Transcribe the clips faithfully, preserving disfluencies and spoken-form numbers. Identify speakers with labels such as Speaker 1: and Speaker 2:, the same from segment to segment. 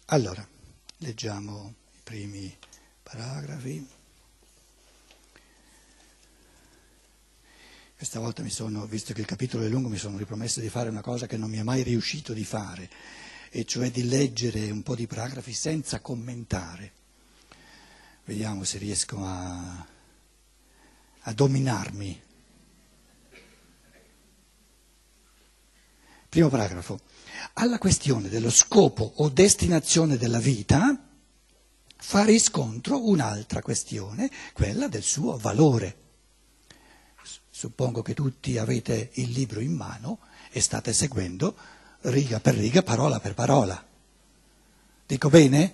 Speaker 1: Allora, leggiamo i primi paragrafi. Questa volta mi sono, visto che il capitolo è lungo, mi sono ripromesso di fare una cosa che non mi è mai riuscito di fare, e cioè di leggere un po' di paragrafi senza commentare. Vediamo se riesco a, a dominarmi. Primo paragrafo. Alla questione dello scopo o destinazione della vita fa riscontro un'altra questione, quella del suo valore. Suppongo che tutti avete il libro in mano e state seguendo riga per riga, parola per parola. Dico bene?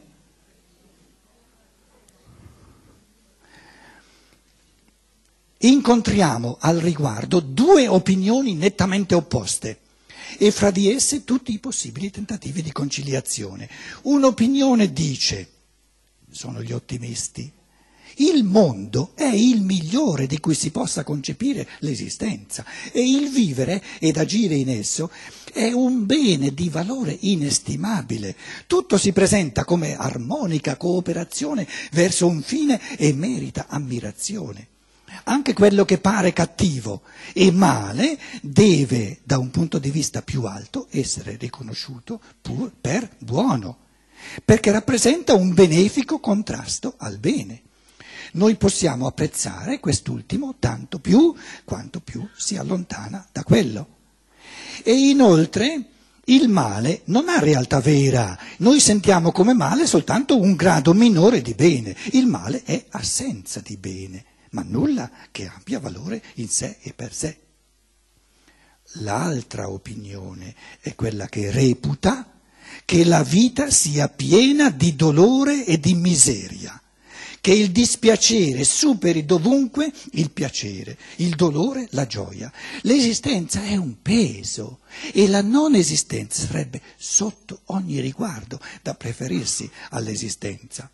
Speaker 1: Incontriamo al riguardo due opinioni nettamente opposte e fra di esse tutti i possibili tentativi di conciliazione. Un'opinione dice, sono gli ottimisti, il mondo è il migliore di cui si possa concepire l'esistenza e il vivere ed agire in esso è un bene di valore inestimabile. Tutto si presenta come armonica cooperazione verso un fine e merita ammirazione. Anche quello che pare cattivo e male deve, da un punto di vista più alto, essere riconosciuto pur per buono, perché rappresenta un benefico contrasto al bene. Noi possiamo apprezzare quest'ultimo tanto più quanto più si allontana da quello. E inoltre il male non ha realtà vera, noi sentiamo come male soltanto un grado minore di bene, il male è assenza di bene, ma nulla che abbia valore in sé e per sé. L'altra opinione è quella che reputa che la vita sia piena di dolore e di miseria, che il dispiacere superi dovunque il piacere, il dolore la gioia. L'esistenza è un peso e la non esistenza sarebbe sotto ogni riguardo da preferirsi all'esistenza.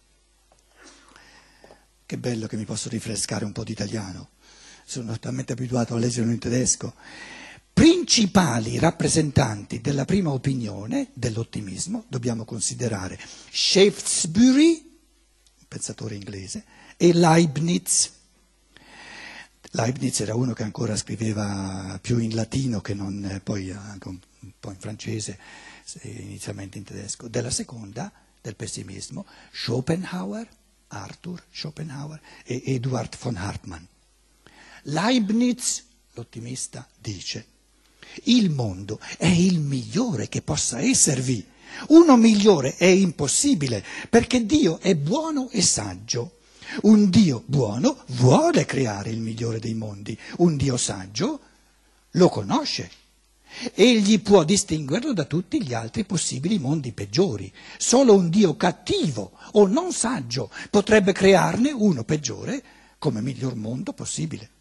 Speaker 1: Che bello che mi posso rinfrescare un po' di italiano, sono talmente abituato a leggerlo in tedesco. Principali rappresentanti della prima opinione, dell'ottimismo, dobbiamo considerare Shaftesbury, pensatore inglese, e Leibniz. Leibniz era uno che ancora scriveva più in latino che non poi anche un po' in francese, inizialmente in tedesco. Della seconda, del pessimismo, Schopenhauer, Arthur Schopenhauer e Eduard von Hartmann. Leibniz, l'ottimista, dice: il mondo è il migliore che possa esservi. Uno migliore è impossibile, perché Dio è buono e saggio. Un Dio buono vuole creare il migliore dei mondi, un Dio saggio lo conosce. Egli può distinguerlo da tutti gli altri possibili mondi peggiori. Solo un Dio cattivo o non saggio potrebbe crearne uno peggiore come miglior mondo possibile.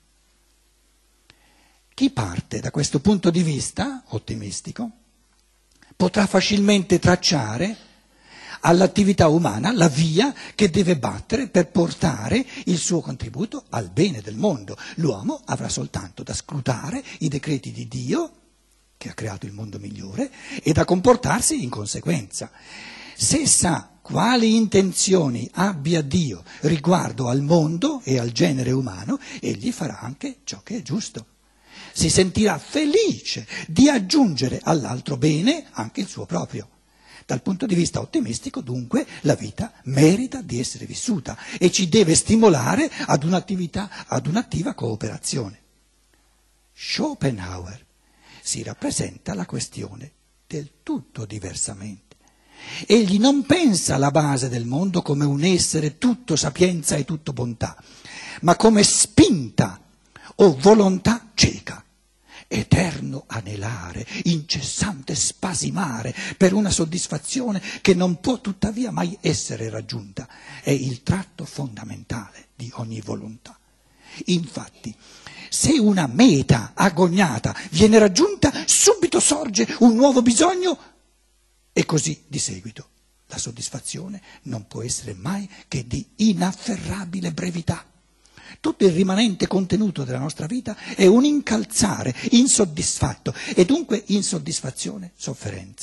Speaker 1: Chi parte da questo punto di vista ottimistico potrà facilmente tracciare all'attività umana la via che deve battere per portare il suo contributo al bene del mondo. L'uomo avrà soltanto da scrutare i decreti di Dio, che ha creato il mondo migliore, e da comportarsi in conseguenza. Se sa quali intenzioni abbia Dio riguardo al mondo e al genere umano, egli farà anche ciò che è giusto. Si sentirà felice di aggiungere all'altro bene anche il suo proprio. Dal punto di vista ottimistico, dunque, la vita merita di essere vissuta e ci deve stimolare ad un'attività, ad un'attiva cooperazione. Schopenhauer si rappresenta la questione del tutto diversamente. Egli non pensa alla base del mondo come un essere tutto sapienza e tutto bontà, ma come spinta o volontà cieca, eterno anelare, incessante spasimare per una soddisfazione che non può tuttavia mai essere raggiunta. È il tratto fondamentale di ogni volontà. Infatti, se una meta agognata viene raggiunta, subito sorge un nuovo bisogno e così di seguito. La soddisfazione non può essere mai che di inafferrabile brevità. Tutto il rimanente contenuto della nostra vita è un incalzare insoddisfatto e dunque insoddisfazione, sofferenza.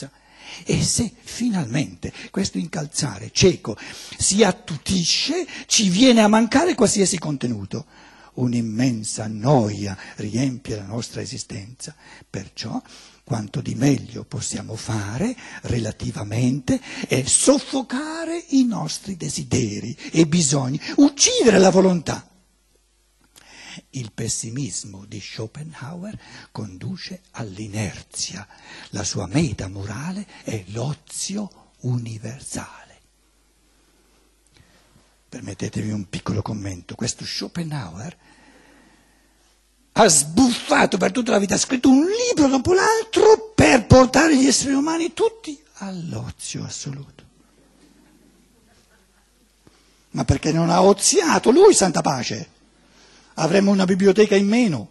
Speaker 1: E se finalmente questo incalzare cieco si attutisce, ci viene a mancare qualsiasi contenuto. Un'immensa noia riempie la nostra esistenza. Perciò quanto di meglio possiamo fare relativamente è soffocare i nostri desideri e bisogni, uccidere la volontà. Il pessimismo di Schopenhauer conduce all'inerzia. La sua meta morale è l'ozio universale. Permettetemi un piccolo commento. Questo Schopenhauer ha sbuffato per tutta la vita, ha scritto un libro dopo l'altro per portare gli esseri umani tutti all'ozio assoluto. Ma perché non ha oziato lui, santa pace? Avremmo una biblioteca in meno.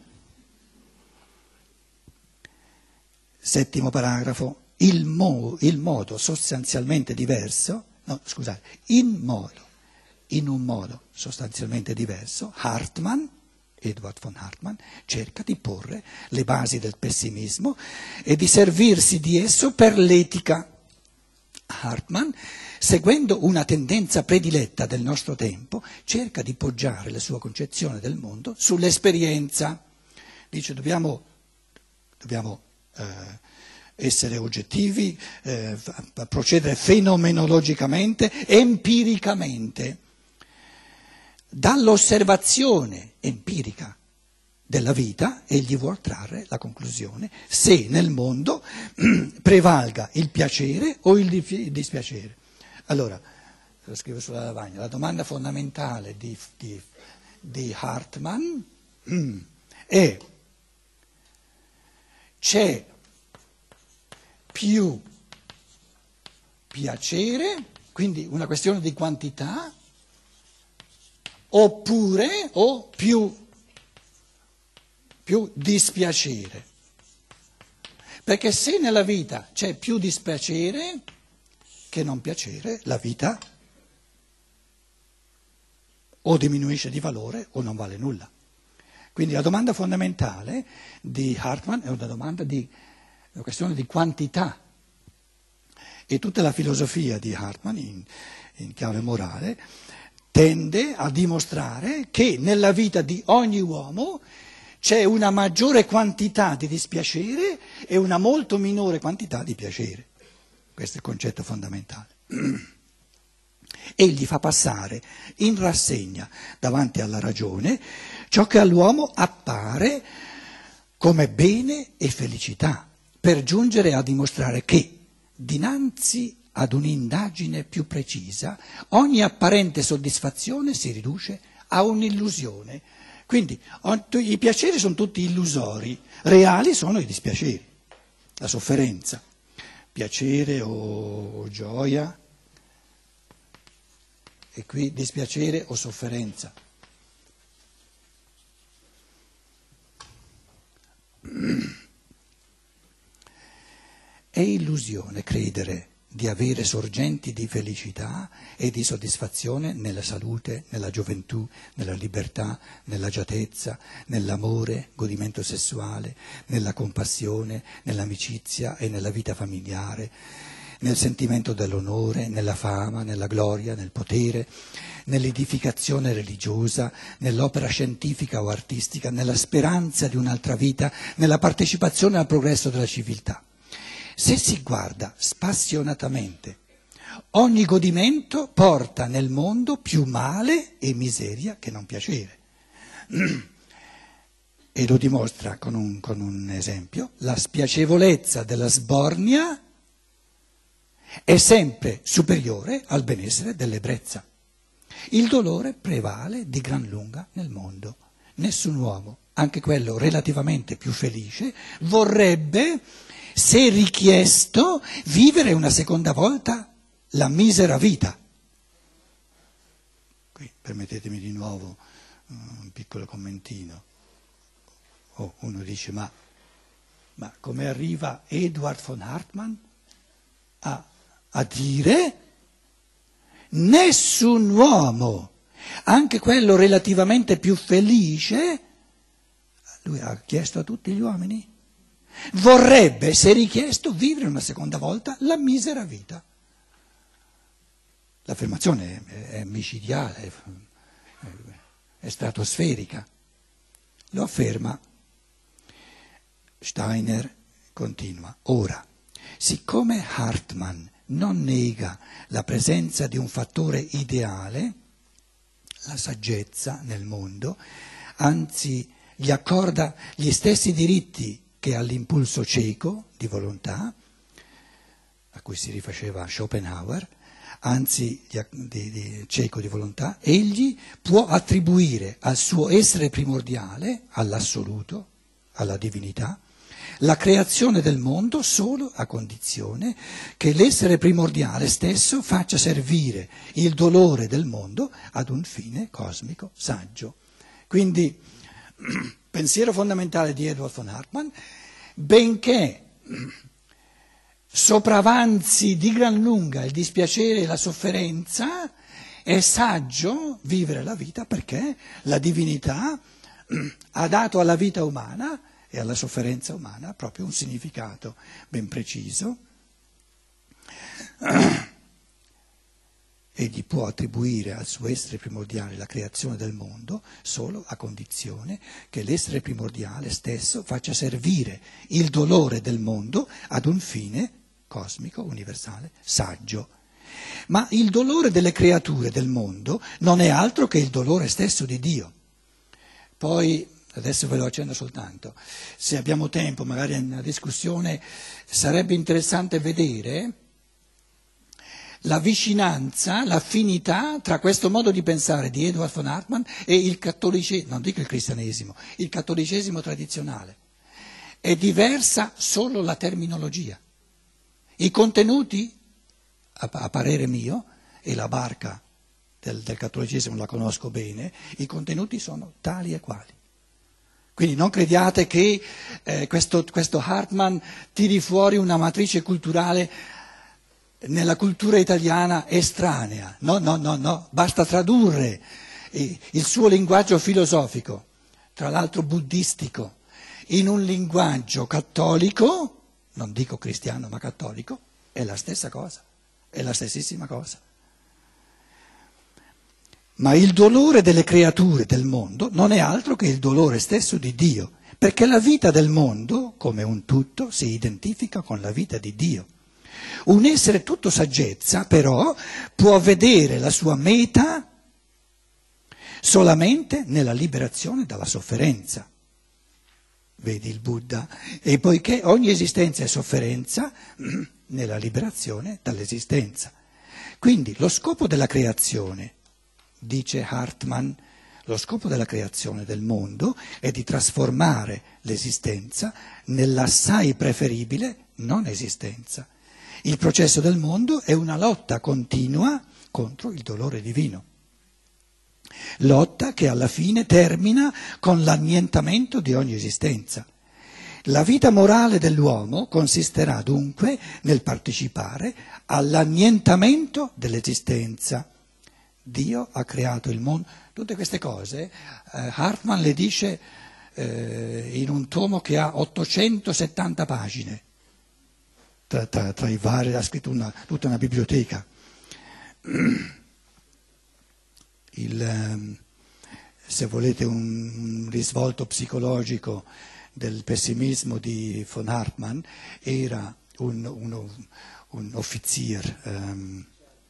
Speaker 1: Settimo paragrafo. Il, mo, il modo sostanzialmente diverso, no scusate, in modo, in un modo sostanzialmente diverso, Hartmann, Eduard von Hartmann, cerca di porre le basi del pessimismo e di servirsi di esso per l'etica. Hartmann, seguendo una tendenza prediletta del nostro tempo, cerca di poggiare la sua concezione del mondo sull'esperienza. Dice dobbiamo, dobbiamo eh, essere oggettivi, eh, procedere fenomenologicamente, empiricamente. Dall'osservazione empirica della vita egli vuol trarre la conclusione se nel mondo prevalga il piacere o il dispiacere. Allora, lo scrivo sulla lavagna, la domanda fondamentale di, di, di Hartmann è: c'è più piacere, quindi una questione di quantità, oppure o più, più dispiacere? Perché se nella vita c'è più dispiacere che non piacere, la vita o diminuisce di valore o non vale nulla. Quindi la domanda fondamentale di Hartmann è una domanda di una questione di quantità, e tutta la filosofia di Hartmann in, in chiave morale tende a dimostrare che nella vita di ogni uomo c'è una maggiore quantità di dispiacere e una molto minore quantità di piacere. Questo è il concetto fondamentale. Egli fa passare in rassegna davanti alla ragione ciò che all'uomo appare come bene e felicità, per giungere a dimostrare che dinanzi ad un'indagine più precisa ogni apparente soddisfazione si riduce a un'illusione. Quindi i piaceri sono tutti illusori, reali sono i dispiaceri, la sofferenza, piacere o, o gioia, e qui dispiacere o sofferenza. È illusione credere di avere sorgenti di felicità e di soddisfazione nella salute, nella gioventù, nella libertà, nell'agiatezza, nell'amore, godimento sessuale, nella compassione, nell'amicizia e nella vita familiare, nel sentimento dell'onore, nella fama, nella gloria, nel potere, nell'edificazione religiosa, nell'opera scientifica o artistica, nella speranza di un'altra vita, nella partecipazione al progresso della civiltà. Se si guarda spassionatamente, ogni godimento porta nel mondo più male e miseria che non piacere. E lo dimostra con un, con un esempio: la spiacevolezza della sbornia è sempre superiore al benessere dell'ebbrezza. Il dolore prevale di gran lunga nel mondo. Nessun uomo, anche quello relativamente più felice, vorrebbe, se richiesto, vivere una seconda volta la misera vita. Qui permettetemi di nuovo un piccolo commentino. Oh, uno dice, ma, ma come arriva Eduard von Hartmann a, a dire nessun uomo, anche quello relativamente più felice, lui ha chiesto a tutti gli uomini, vorrebbe, se richiesto, vivere una seconda volta la misera vita. L'affermazione è, è micidiale, è, è stratosferica. Lo afferma Steiner, continua. Ora, siccome Hartmann non nega la presenza di un fattore ideale, la saggezza nel mondo, anzi gli accorda gli stessi diritti che all'impulso cieco di volontà, a cui si rifaceva Schopenhauer, anzi di, di, cieco di volontà, egli può attribuire al suo essere primordiale, all'assoluto, alla divinità, la creazione del mondo solo a condizione che l'essere primordiale stesso faccia servire il dolore del mondo ad un fine cosmico saggio. Quindi, pensiero fondamentale di Eduard von Hartmann, benché sopravanzi di gran lunga il dispiacere e la sofferenza, è saggio vivere la vita perché la divinità ha dato alla vita umana e alla sofferenza umana proprio un significato ben preciso. Egli può attribuire al suo essere primordiale la creazione del mondo solo a condizione che l'essere primordiale stesso faccia servire il dolore del mondo ad un fine cosmico, universale, saggio. Ma il dolore delle creature del mondo non è altro che il dolore stesso di Dio. Poi, adesso ve lo accenno soltanto, se abbiamo tempo, magari in una discussione, sarebbe interessante vedere la vicinanza, l'affinità tra questo modo di pensare di Eduard von Hartmann e il cattolicesimo, non dico il cristianesimo, il cattolicesimo tradizionale. È diversa solo la terminologia. I contenuti, a, a parere mio, e la barca del, del cattolicesimo la conosco bene, i contenuti sono tali e quali. Quindi non crediate che eh, questo, questo Hartmann tiri fuori una matrice culturale nella cultura italiana estranea. No, no, no, no, basta tradurre il suo linguaggio filosofico, tra l'altro buddistico, in un linguaggio cattolico, non dico cristiano ma cattolico, è la stessa cosa, è la stessissima cosa. Ma il dolore delle creature del mondo non è altro che il dolore stesso di Dio, perché la vita del mondo, come un tutto, si identifica con la vita di Dio. Un essere tutto saggezza, però, può vedere la sua meta solamente nella liberazione dalla sofferenza. Vedi il Buddha? E poiché ogni esistenza è sofferenza, nella liberazione dall'esistenza. Quindi lo scopo della creazione, dice Hartmann, lo scopo della creazione del mondo è di trasformare l'esistenza nell'assai preferibile non esistenza. Il processo del mondo è una lotta continua contro il dolore divino. Lotta che alla fine termina con l'annientamento di ogni esistenza. La vita morale dell'uomo consisterà dunque nel partecipare all'annientamento dell'esistenza. Dio ha creato il mondo. Tutte queste cose eh, Hartmann le dice eh, in un tomo che ha ottocentosettanta pagine. Tra, tra, tra i vari, ha scritto una, tutta una biblioteca. Il, se volete un, un risvolto psicologico del pessimismo di von Hartmann, era un, uno, un offizier, um,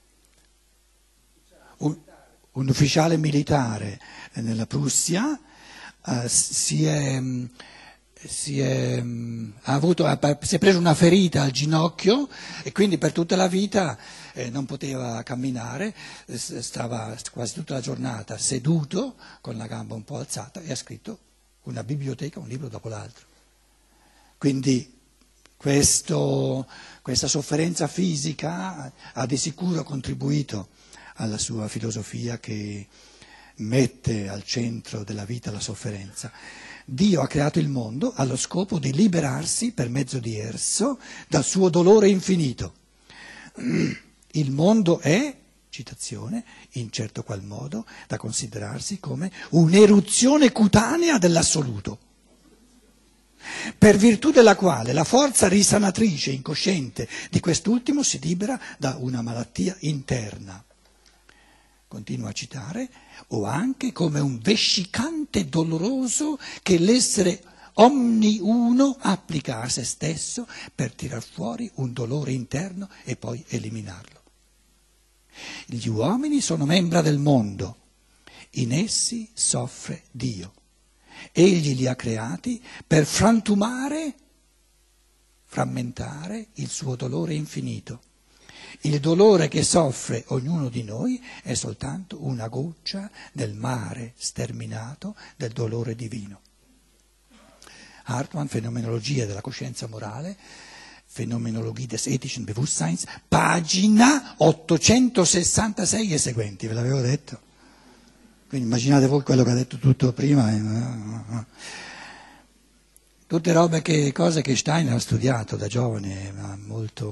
Speaker 1: un, un ufficiale militare nella Prussia, uh, si è... Si è, ha avuto, si è preso una ferita al ginocchio e quindi per tutta la vita eh, non poteva camminare, stava quasi tutta la giornata seduto con la gamba un po' alzata e ha scritto una biblioteca, un libro dopo l'altro. Quindi questo, questa sofferenza fisica ha di sicuro contribuito alla sua filosofia che mette al centro della vita la sofferenza. Dio ha creato il mondo allo scopo di liberarsi per mezzo di esso dal suo dolore infinito. Il mondo è, citazione, in certo qual modo da considerarsi come un'eruzione cutanea dell'assoluto. per virtù della quale la forza risanatrice incosciente di quest'ultimo si libera da una malattia interna. Continua a citare, o anche come un vescicante doloroso che l'essere omniuno applica a se stesso per tirar fuori un dolore interno e poi eliminarlo. Gli uomini sono membra del mondo, in essi soffre Dio. Egli li ha creati per frantumare, frammentare il suo dolore infinito. Il dolore che soffre ognuno di noi è soltanto una goccia nel mare sterminato del dolore divino. Hartmann, Fenomenologia della coscienza morale, Phänomenologie des ethischen Bewusstseins, pagina ottocentosessantasei e seguenti, ve l'avevo detto. Quindi immaginate voi quello che ha detto tutto prima. Tutte robe che, cose che Steiner ha studiato da giovane, ma molto,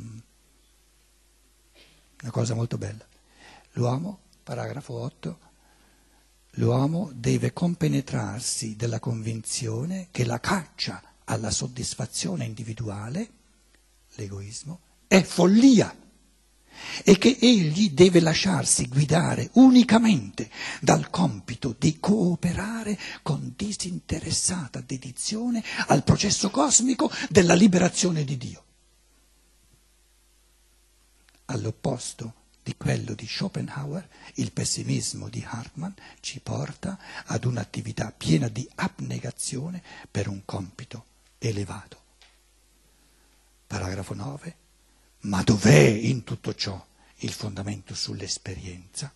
Speaker 1: una cosa molto bella. L'uomo, paragrafo otto, l'uomo deve compenetrarsi della convinzione che la caccia alla soddisfazione individuale, l'egoismo, è follia e che egli deve lasciarsi guidare unicamente dal compito di cooperare con disinteressata dedizione al processo cosmico della liberazione di Dio. All'opposto di quello di Schopenhauer, il pessimismo di Hartmann ci porta ad un'attività piena di abnegazione per un compito elevato. Paragrafo nove. Ma dov'è in tutto ciò il fondamento sull'esperienza?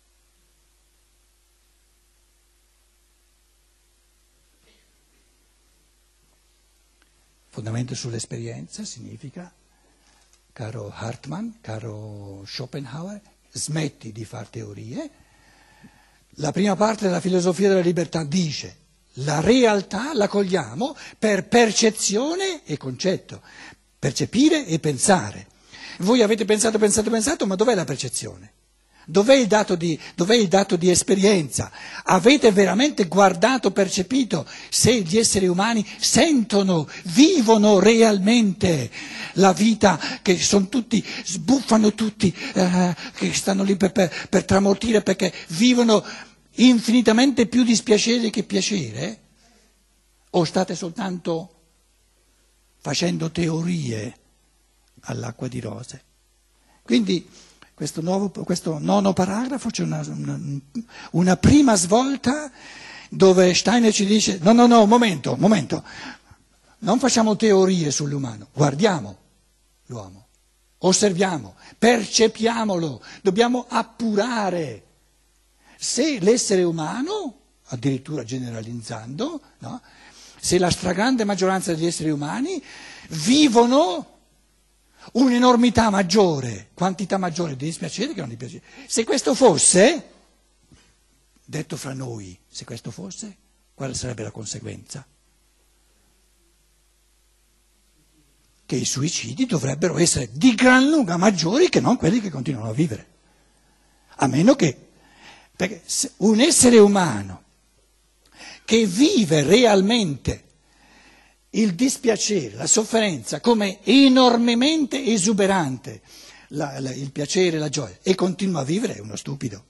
Speaker 1: Fondamento sull'esperienza significa, caro Hartmann, caro Schopenhauer, smetti di fare teorie. La prima parte della filosofia della libertà dice: la realtà la cogliamo per percezione e concetto, percepire e pensare. Voi avete pensato, pensato, pensato, ma dov'è la percezione? Dov'è il dato di, dov'è il dato di esperienza? Avete veramente guardato, percepito se gli esseri umani sentono, vivono realmente la vita, che sono tutti, sbuffano tutti, eh, che stanno lì per, per, per tramortire perché vivono infinitamente più dispiacere che piacere? O state soltanto facendo teorie all'acqua di rose? Quindi questo, nuovo, questo nono paragrafo c'è una, una, una prima svolta dove Steiner ci dice: no, no, no, momento, momento, non facciamo teorie sull'umano, guardiamo l'uomo, osserviamo, percepiamolo, dobbiamo appurare se l'essere umano, addirittura generalizzando, no? Se la stragrande maggioranza degli esseri umani vivono un'enormità maggiore, quantità maggiore di dispiacere che non di piacere. Se questo fosse, detto fra noi, se questo fosse, quale sarebbe la conseguenza? Che i suicidi dovrebbero essere di gran lunga maggiori che non quelli che continuano a vivere. A meno che, perché un essere umano che vive realmente il dispiacere, la sofferenza come enormemente esuberante, la, la, il piacere, la gioia, e continua a vivere, è uno stupido.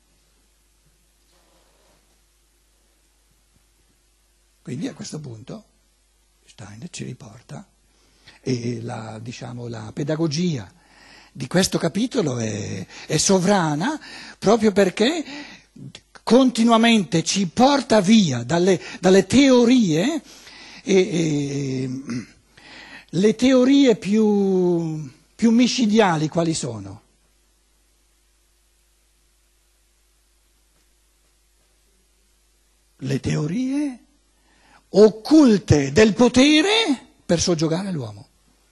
Speaker 1: Quindi a questo punto Steiner ci riporta, e la, diciamo, la pedagogia di questo capitolo è, è sovrana proprio perché continuamente ci porta via dalle, dalle teorie. E, e, le teorie più, più micidiali quali sono? Le teorie occulte del potere per soggiogare l'uomo.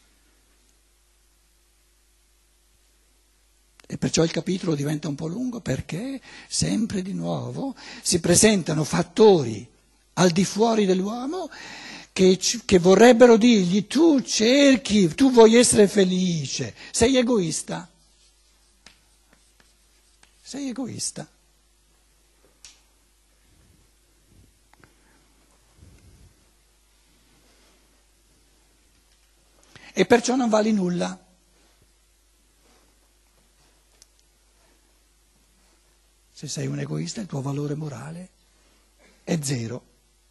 Speaker 1: E perciò il capitolo diventa un po' lungo, perché sempre di nuovo si presentano fattori al di fuori dell'uomo Che, che vorrebbero dirgli: tu cerchi, tu vuoi essere felice, sei egoista, sei egoista. e perciò non vali nulla. Se sei un egoista il tuo valore morale è zero.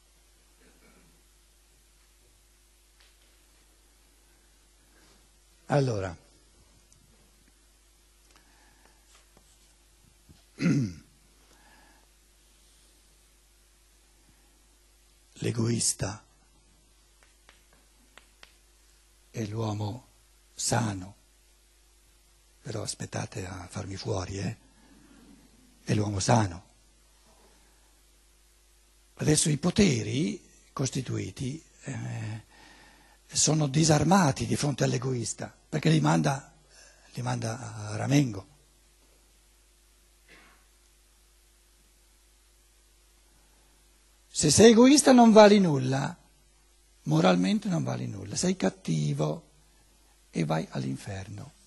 Speaker 1: Allora, l'egoista è l'uomo sano, però aspettate a farmi fuori, eh? È l'uomo sano. Adesso i poteri costituiti eh, sono disarmati di fronte all'egoista, perché li manda, li manda a ramengo. Se sei egoista non vali nulla, moralmente non vali nulla, sei cattivo e vai all'inferno.